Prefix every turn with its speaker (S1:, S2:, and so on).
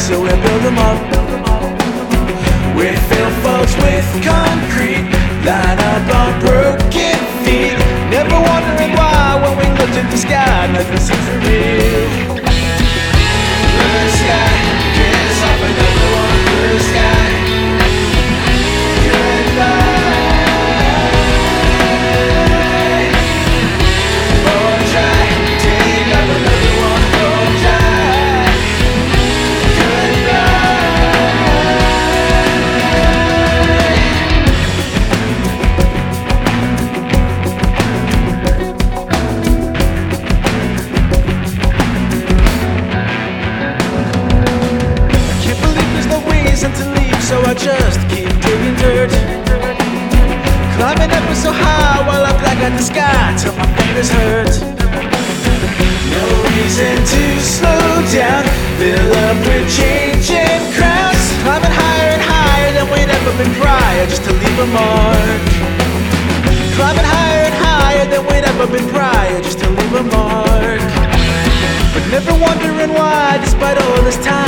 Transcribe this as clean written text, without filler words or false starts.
S1: so we build them up. We fill folks with concrete, line up on broken feet, never wondering why when we looked at the sky, nothing seems for real. Blue sky, kiss off another one. Blue sky, goodbye. Oh, try, take up another one. Oh, try, goodbye. To leave, so I just keep digging dirt, climbing ever so high while I black out the sky till my fingers hurt. No reason to slow down, fill up with changing crowds, climbing higher and higher than we'd ever been prior, just to leave a mark. Climbing higher and higher than we'd ever been prior, just to leave a mark. But never wondering why, despite all this time,